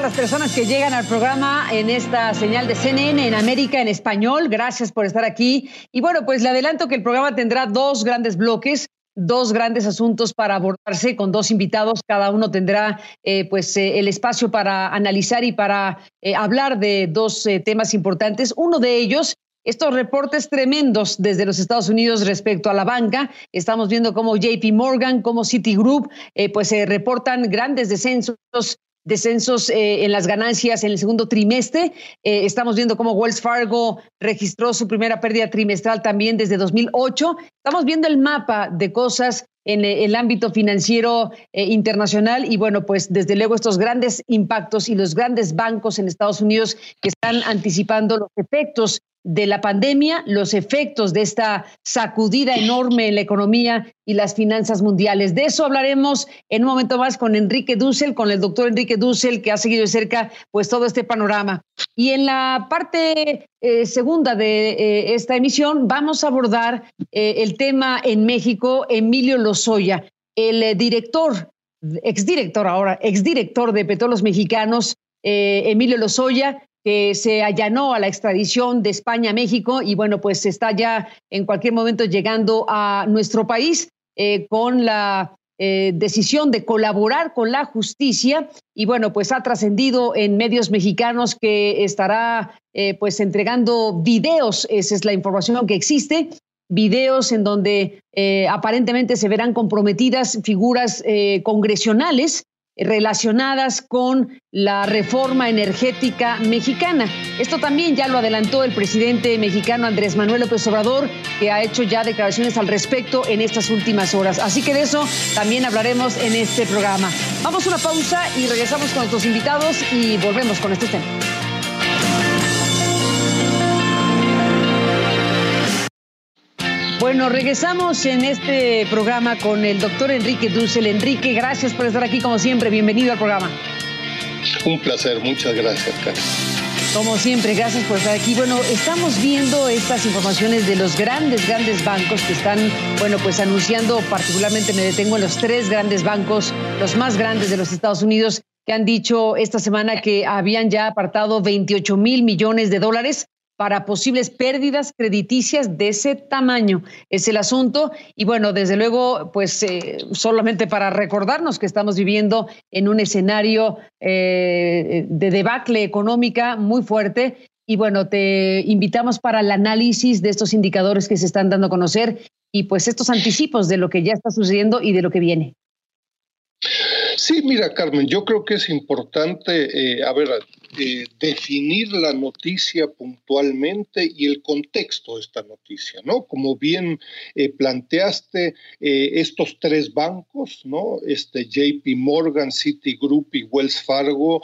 todas las personas que llegan al programa en esta señal de CNN en América en español. Gracias por estar aquí. Y bueno, pues le adelanto que el programa tendrá dos grandes bloques, dos grandes asuntos para abordarse con dos invitados. Cada uno tendrá el espacio para analizar y para hablar de dos temas importantes. Uno de ellos, estos reportes tremendos desde los Estados Unidos respecto a la banca. Estamos viendo cómo JP Morgan, cómo Citigroup, reportan grandes descensos en las ganancias en el segundo trimestre. Estamos viendo cómo Wells Fargo registró su primera pérdida trimestral también desde 2008. Estamos viendo el mapa de cosas en el ámbito financiero internacional y bueno, pues desde luego estos grandes impactos y los grandes bancos en Estados Unidos que están anticipando los efectos de la pandemia, los efectos de esta sacudida enorme en la economía y las finanzas mundiales. De eso hablaremos en un momento más con Enrique Dussel, con el doctor Enrique Dussel, que ha seguido de cerca pues todo este panorama. Y en la parte segunda de esta emisión vamos a abordar el tema en México. Emilio Lozoya, el exdirector de Petróleos Mexicanos, Emilio Lozoya, que se allanó a la extradición de España a México y bueno, pues está ya en cualquier momento llegando a nuestro país con la decisión de colaborar con la justicia y bueno, pues ha trascendido en medios mexicanos que estará entregando videos, esa es la información que existe, videos en donde aparentemente se verán comprometidas figuras congresionales relacionadas con la reforma energética mexicana. Esto también ya lo adelantó el presidente mexicano Andrés Manuel López Obrador, que ha hecho ya declaraciones al respecto en estas últimas horas. Así que de eso también hablaremos en este programa. Vamos a una pausa y regresamos con nuestros invitados y volvemos con estos temas. Bueno, regresamos en este programa con el doctor Enrique Dussel. Enrique, gracias por estar aquí como siempre. Bienvenido al programa. Un placer, muchas gracias, Carlos. Como siempre, gracias por estar aquí. Bueno, estamos viendo estas informaciones de los grandes bancos que están, anunciando, particularmente me detengo en los tres grandes bancos, los más grandes de los Estados Unidos, que han dicho esta semana que habían ya apartado $28 mil millones para posibles pérdidas crediticias de ese tamaño. Es el asunto. Y bueno, desde luego, solamente para recordarnos que estamos viviendo en un escenario de debacle económica muy fuerte. Y bueno, te invitamos para el análisis de estos indicadores que se están dando a conocer y pues estos anticipos de lo que ya está sucediendo y de lo que viene. Sí, mira, Carmen, yo creo que es importante, definir la noticia puntualmente y el contexto de esta noticia, ¿no? Como bien planteaste, estos tres bancos, ¿no? JP Morgan, Citigroup y Wells Fargo,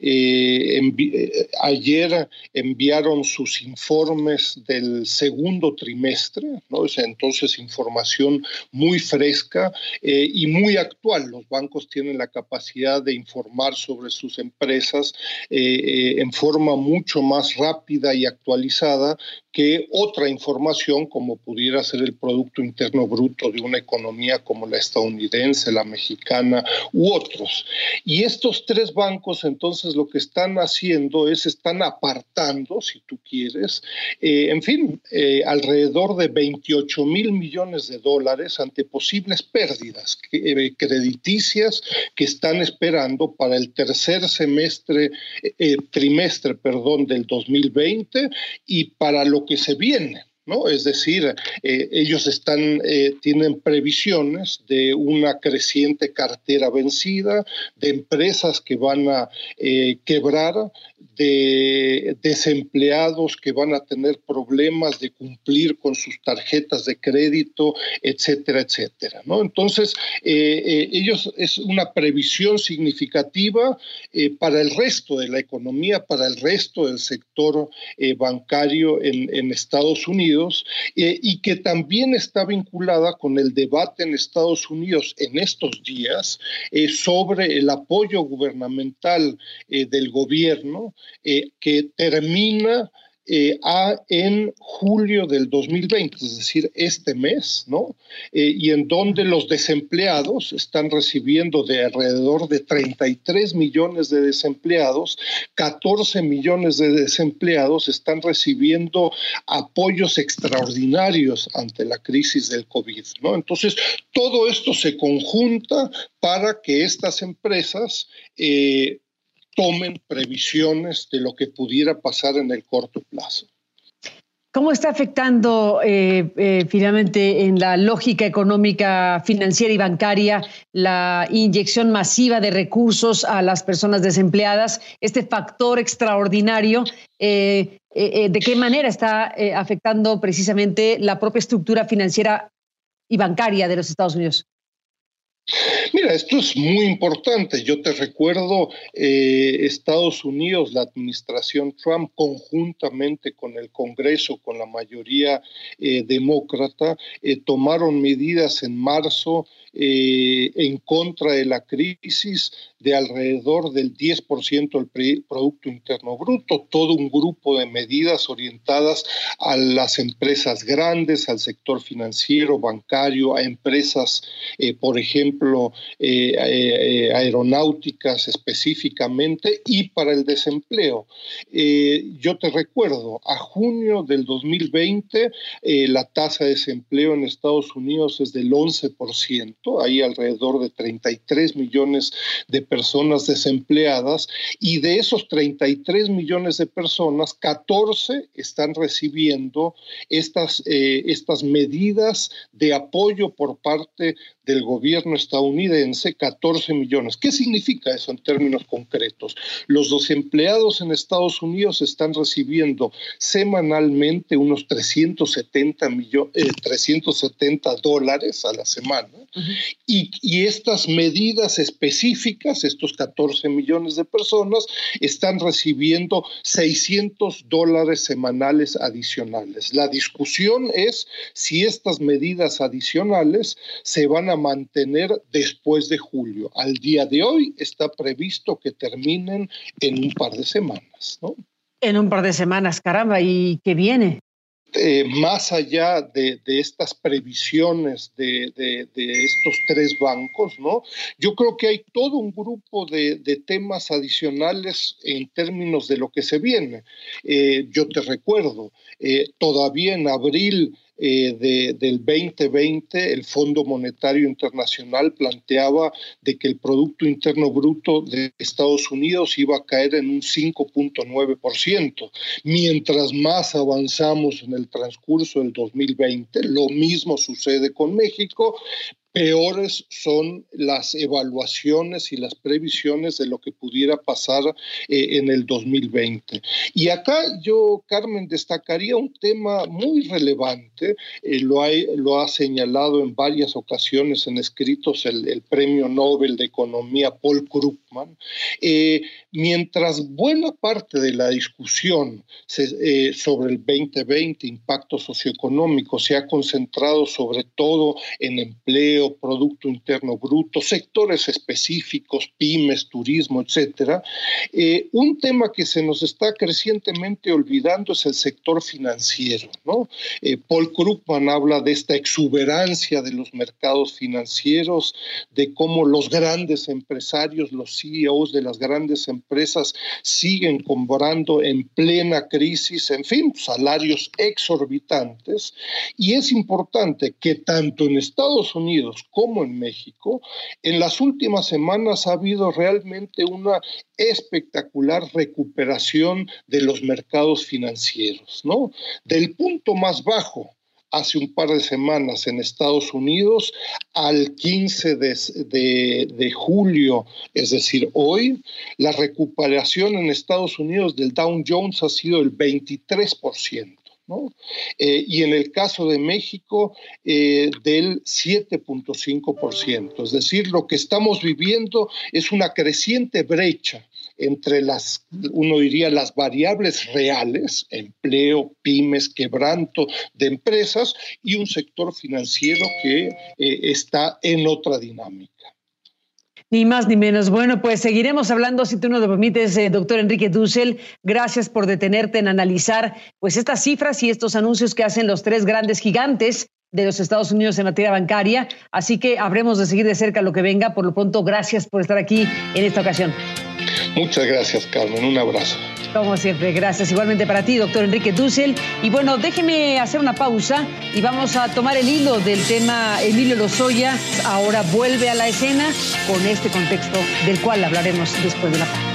ayer enviaron sus informes del segundo trimestre, ¿no? O sea, entonces información muy fresca y muy actual. Los bancos tienen la capacidad de informar sobre sus empresas en forma mucho más rápida y actualizada que otra información como pudiera ser el Producto Interno Bruto de una economía como la estadounidense, la mexicana u otros. Y estos tres bancos entonces lo que están haciendo es están apartando, si tú quieres, alrededor de $28 mil millones ante posibles pérdidas crediticias que están esperando para el tercer trimestre del 2020 y para lo que se viene, ¿no? Es decir, ellos tienen previsiones de una creciente cartera vencida, de empresas que van a quebrar, de desempleados que van a tener problemas de cumplir con sus tarjetas de crédito, etcétera, etcétera, ¿no? Entonces, ellos es una previsión significativa para el resto de la economía, para el resto del sector bancario en Estados Unidos y que también está vinculada con el debate en Estados Unidos en estos días sobre el apoyo gubernamental del gobierno que termina en julio del 2020, es decir, este mes, ¿no? Y en donde los desempleados están recibiendo de alrededor de 33 millones de desempleados, 14 millones de desempleados están recibiendo apoyos extraordinarios ante la crisis del COVID, ¿no? Entonces, todo esto se conjunta para que estas empresas tomen previsiones de lo que pudiera pasar en el corto plazo. ¿Cómo está afectando finalmente en la lógica económica, financiera y bancaria la inyección masiva de recursos a las personas desempleadas? Este factor extraordinario, ¿de qué manera está afectando precisamente la propia estructura financiera y bancaria de los Estados Unidos? Mira, esto es muy importante. Yo te recuerdo, Estados Unidos, la administración Trump, conjuntamente con el Congreso, con la mayoría demócrata, tomaron medidas en marzo en contra de la crisis de alrededor del 10% del Producto Interno Bruto, todo un grupo de medidas orientadas a las empresas grandes, al sector financiero, bancario, a empresas, por ejemplo, aeronáuticas específicamente, y para el desempleo. Yo te recuerdo, a junio del 2020 la tasa de desempleo en Estados Unidos es del 11%, hay alrededor de 33 millones de personas desempleadas, y de esos 33 millones de personas, 14 están recibiendo estas medidas de apoyo por parte del gobierno estadounidense, 14 millones. ¿Qué significa eso en términos concretos? Los desempleados en Estados Unidos están recibiendo semanalmente unos $370 a la semana, y estas medidas específicas, estos 14 millones de personas, están recibiendo $600 semanales adicionales. La discusión es si estas medidas adicionales se van a mantener después de julio. Al día de hoy está previsto que terminen en un par de semanas, ¿no? En un par de semanas, caramba, ¿y qué viene? Más allá de estas previsiones de estos tres bancos, ¿no? Yo creo que hay todo un grupo de temas adicionales en términos de lo que se viene. Yo te recuerdo, todavía en abril del 2020, el Fondo Monetario Internacional planteaba de que el Producto Interno Bruto de Estados Unidos iba a caer en un 5.9%. Mientras más avanzamos en el transcurso del 2020, lo mismo sucede con México. Peores son las evaluaciones y las previsiones de lo que pudiera pasar en el 2020. Y acá yo, Carmen, destacaría un tema muy relevante, lo ha señalado en varias ocasiones en escritos el Premio Nobel de Economía Paul Krugman. Mientras buena parte de la discusión sobre el 2020, impacto socioeconómico, se ha concentrado sobre todo en empleo, Producto Interno Bruto, sectores específicos, pymes, turismo, etcétera. Un tema que se nos está crecientemente olvidando es el sector financiero, ¿no? Paul Krugman habla de esta exuberancia de los mercados financieros, de cómo los grandes empresarios, los CEOs de las grandes empresas siguen cobrando en plena crisis, en fin, salarios exorbitantes. Y es importante que tanto en Estados Unidos como en México, en las últimas semanas ha habido realmente una espectacular recuperación de los mercados financieros, ¿no? Del punto más bajo hace un par de semanas en Estados Unidos al 15 de julio, es decir, hoy, la recuperación en Estados Unidos del Dow Jones ha sido el 23%. ¿no? Y en el caso de México, del 7.5%. Es decir, lo que estamos viviendo es una creciente brecha entre uno diría, las variables reales, empleo, pymes, quebranto de empresas, y un sector financiero que está en otra dinámica. Ni más ni menos. Bueno, pues seguiremos hablando, si tú nos lo permites, doctor Enrique Dussel. Gracias por detenerte en analizar pues estas cifras y estos anuncios que hacen los tres grandes gigantes de los Estados Unidos en materia bancaria. Así que habremos de seguir de cerca lo que venga. Por lo pronto, gracias por estar aquí en esta ocasión. Muchas gracias, Carmen. Un abrazo. Como siempre, gracias. Igualmente para ti, doctor Enrique Dussel. Y bueno, déjeme hacer una pausa y vamos a tomar el hilo del tema Emilio Lozoya. Ahora vuelve a la escena con este contexto del cual hablaremos después de la pausa.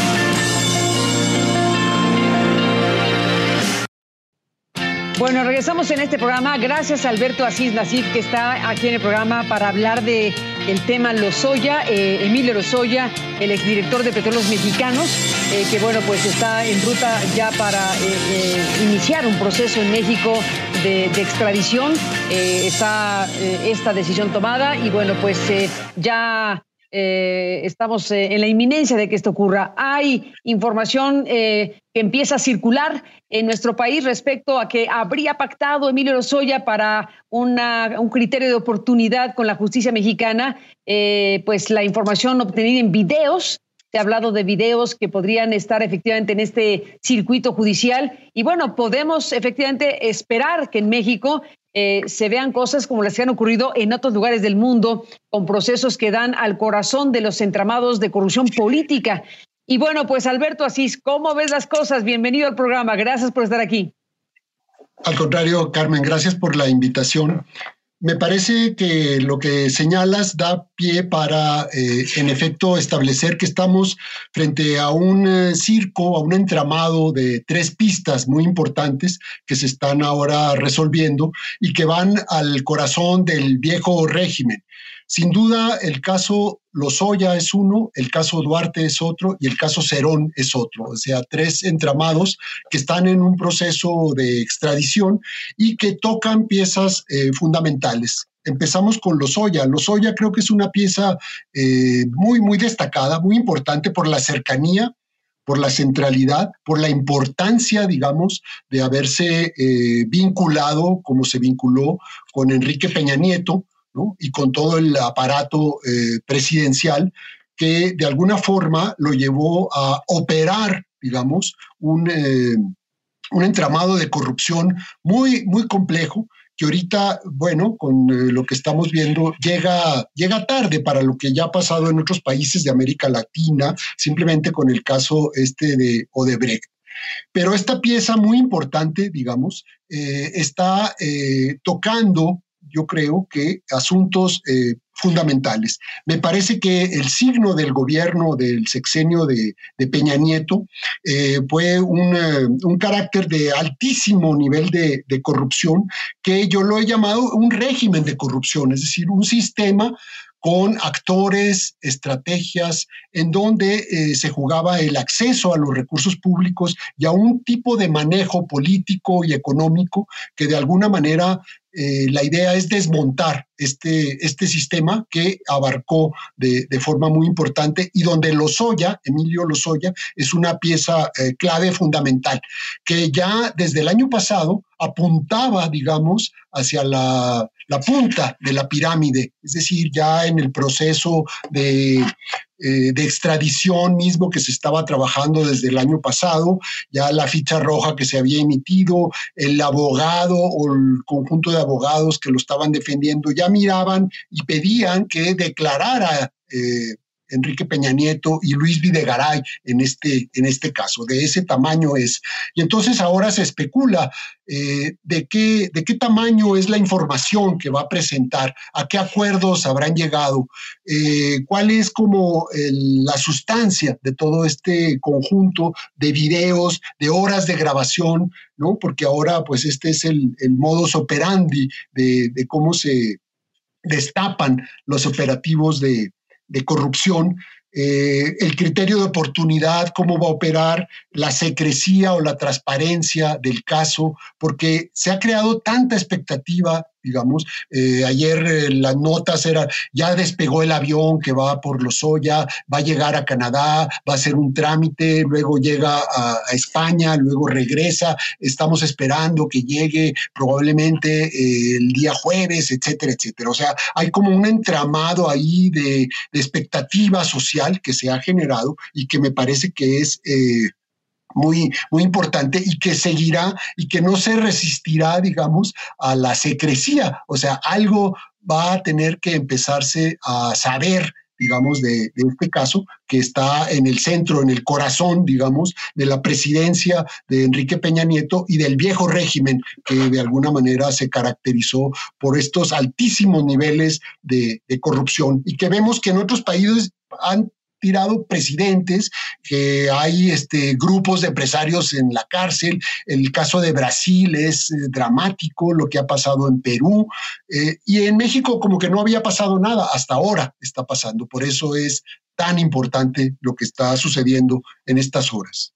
Bueno, regresamos en este programa. Gracias a Alberto Asís Nasif, que está aquí en el programa para hablar del tema Lozoya, Emilio Lozoya, el exdirector de Petróleos Mexicanos, que bueno, pues está en ruta ya para iniciar un proceso en México de extradición. Está esta decisión tomada y bueno, pues ya estamos en la inminencia de que esto ocurra. Hay información que empieza a circular en nuestro país respecto a que habría pactado Emilio Lozoya para un criterio de oportunidad con la justicia mexicana. Pues la información obtenida en videos, se ha hablado de videos que podrían estar efectivamente en este circuito judicial y bueno, podemos efectivamente esperar que en México se vean cosas como las que han ocurrido en otros lugares del mundo, con procesos que dan al corazón de los entramados de corrupción política. Y bueno, pues Alberto Asís, ¿cómo ves las cosas? Bienvenido al programa, gracias por estar aquí. Al contrario, Carmen, gracias por la invitación. Me parece que lo que señalas da pie para, en efecto, establecer que estamos frente a un circo, a un entramado de tres pistas muy importantes que se están ahora resolviendo y que van al corazón del viejo régimen. Sin duda, el caso Lozoya es uno, el caso Duarte es otro y el caso Cerón es otro. O sea, tres entramados que están en un proceso de extradición y que tocan piezas fundamentales. Empezamos con Lozoya. Lozoya creo que es una pieza muy, muy destacada, muy importante por la cercanía, por la centralidad, por la importancia, digamos, de haberse vinculado, como se vinculó con Enrique Peña Nieto, ¿no? Y con todo el aparato presidencial que de alguna forma lo llevó a operar, digamos, un entramado de corrupción muy, muy complejo que ahorita, bueno, con lo que estamos viendo, llega tarde para lo que ya ha pasado en otros países de América Latina, simplemente con el caso de Odebrecht. Pero esta pieza muy importante, digamos, está tocando, yo creo que asuntos fundamentales. Me parece que el signo del gobierno del sexenio de Peña Nieto fue un carácter de altísimo nivel de corrupción, que yo lo he llamado un régimen de corrupción, es decir, un sistema con actores, estrategias, en donde se jugaba el acceso a los recursos públicos y a un tipo de manejo político y económico que de alguna manera la idea es desmontar este sistema que abarcó de forma muy importante y donde Lozoya, Emilio Lozoya, es una pieza clave fundamental, que ya desde el año pasado apuntaba, digamos, hacia la punta de la pirámide, es decir, ya en el proceso de extradición mismo que se estaba trabajando desde el año pasado, ya la ficha roja que se había emitido, el abogado o el conjunto de abogados que lo estaban defendiendo ya miraban y pedían que declarara Enrique Peña Nieto y Luis Videgaray en este caso. De ese tamaño es. Y entonces ahora se especula de qué tamaño es la información que va a presentar, a qué acuerdos habrán llegado, cuál es como la sustancia de todo este conjunto de videos, de horas de grabación, ¿no? Porque ahora pues este es el modus operandi de cómo se destapan los operativos de corrupción, el criterio de oportunidad, cómo va a operar la secrecía o la transparencia del caso, porque se ha creado tanta expectativa digamos. Ayer las notas eran, ya despegó el avión que va por Lozoya, va a llegar a Canadá, va a hacer un trámite, luego llega a España, luego regresa, estamos esperando que llegue probablemente el día jueves, etcétera, etcétera. O sea, hay como un entramado ahí de expectativa social que se ha generado y que me parece que es muy, muy importante y que seguirá y que no se resistirá, digamos, a la secrecía. O sea, algo va a tener que empezarse a saber, digamos, de este caso, que está en el centro, en el corazón, digamos, de la presidencia de Enrique Peña Nieto y del viejo régimen que de alguna manera se caracterizó por estos altísimos niveles de corrupción y que vemos que en otros países han tirado presidentes, que hay grupos de empresarios en la cárcel. El caso de Brasil es dramático, lo que ha pasado en Perú, y en México como que no había pasado nada, hasta ahora está pasando. Por eso es tan importante lo que está sucediendo en estas horas.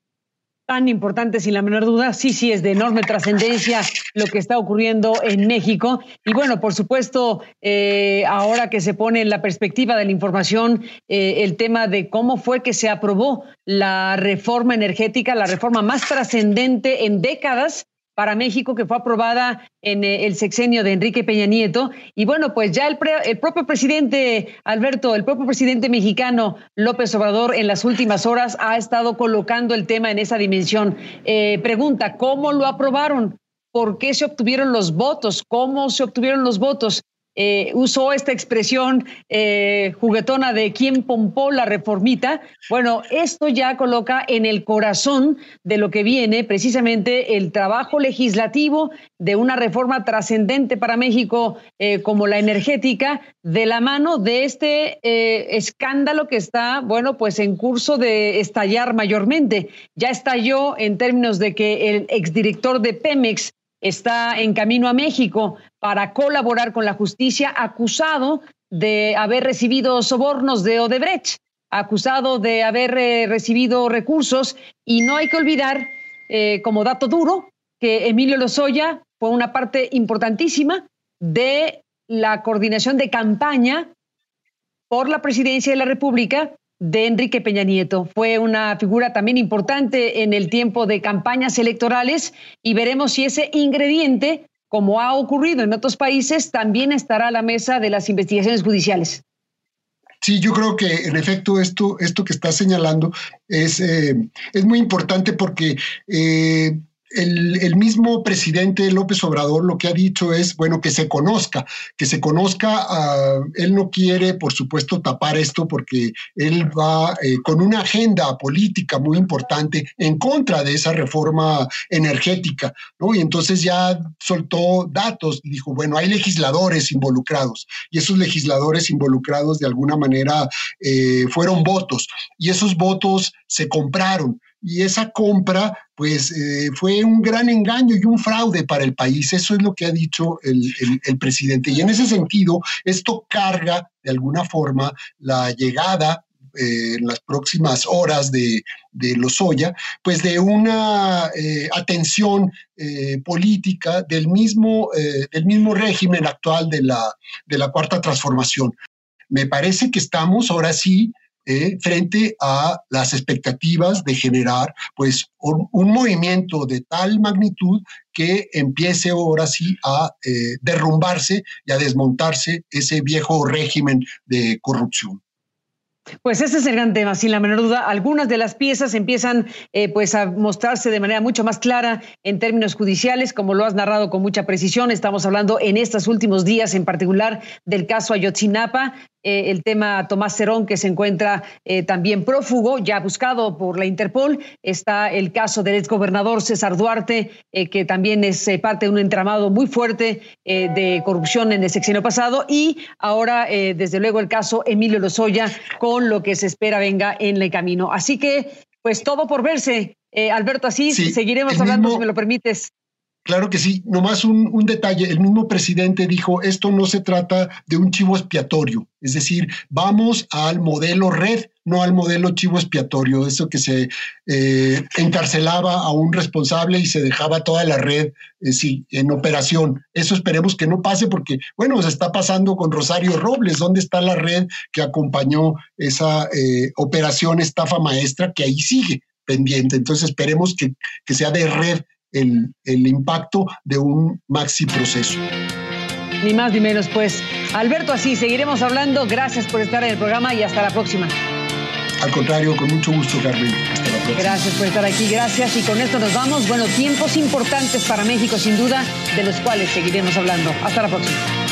Tan importante, sin la menor duda. Sí, es de enorme trascendencia lo que está ocurriendo en México. Y bueno, por supuesto, ahora que se pone en la perspectiva de la información el tema de cómo fue que se aprobó la reforma energética, la reforma más trascendente en décadas para México, que fue aprobada en el sexenio de Enrique Peña Nieto. Y bueno, pues ya el propio presidente, Alberto, el propio presidente mexicano, López Obrador, en las últimas horas ha estado colocando el tema en esa dimensión. Pregunta, ¿cómo lo aprobaron? ¿Por qué se obtuvieron los votos? ¿Cómo se obtuvieron los votos? Usó esta expresión juguetona de quién pompó la reformita. Bueno, esto ya coloca en el corazón de lo que viene precisamente el trabajo legislativo de una reforma trascendente para México como la energética, de la mano de este escándalo que está, bueno, pues en curso de estallar mayormente. Ya estalló en términos de que el exdirector de Pemex está en camino a México para colaborar con la justicia, acusado de haber recibido sobornos de Odebrecht, acusado de haber recibido recursos. Y no hay que olvidar, como dato duro, que Emilio Lozoya fue una parte importantísima de la coordinación de campaña por la presidencia de la República de Enrique Peña Nieto. Fue una figura también importante en el tiempo de campañas electorales y veremos si ese ingrediente, como ha ocurrido en otros países, también estará a la mesa de las investigaciones judiciales. Sí, yo creo que en efecto esto que estás señalando es muy importante porque el mismo presidente López Obrador lo que ha dicho es, bueno, que se conozca. Él no quiere, por supuesto, tapar esto porque él va con una agenda política muy importante en contra de esa reforma energética, ¿no? Y entonces ya soltó datos y dijo, bueno, hay legisladores involucrados y esos legisladores involucrados de alguna manera fueron votos y esos votos se compraron. Y esa compra, pues, fue un gran engaño y un fraude para el país. Eso es lo que ha dicho el presidente. Y en ese sentido, esto carga, de alguna forma, la llegada en las próximas horas de Lozoya, pues de una atención política del mismo régimen actual de la Cuarta Transformación. Me parece que estamos ahora sí frente a las expectativas de generar pues un movimiento de tal magnitud que empiece ahora sí a derrumbarse y a desmontarse ese viejo régimen de corrupción. Pues ese es el gran tema, sin la menor duda. Algunas de las piezas empiezan pues a mostrarse de manera mucho más clara en términos judiciales, como lo has narrado con mucha precisión. Estamos hablando en estos últimos días en particular del caso Ayotzinapa, el tema Tomás Cerón, que se encuentra también prófugo, ya buscado por la Interpol. Está el caso del exgobernador César Duarte, que también es parte de un entramado muy fuerte de corrupción en el sexenio pasado. Y ahora, desde luego, el caso Emilio Lozoya, con lo que se espera venga en el camino. Así que, pues todo por verse. Alberto Asís, sí, seguiremos hablando, si me lo permites. Claro que sí. Nomás un detalle. El mismo presidente dijo, esto no se trata de un chivo expiatorio. Es decir, vamos al modelo red, no al modelo chivo expiatorio. Eso que se encarcelaba a un responsable y se dejaba toda la red en operación. Eso esperemos que no pase porque, bueno, se está pasando con Rosario Robles. ¿Dónde está la red que acompañó esa operación estafa maestra que ahí sigue pendiente? Entonces esperemos que sea de red el impacto de un maxi proceso. Ni más ni menos, pues. Alberto, así seguiremos hablando. Gracias por estar en el programa y hasta la próxima. Al contrario, con mucho gusto, Carmen. Hasta la próxima. Gracias por estar aquí, gracias. Y con esto nos vamos. Bueno, tiempos importantes para México, sin duda, de los cuales seguiremos hablando. Hasta la próxima.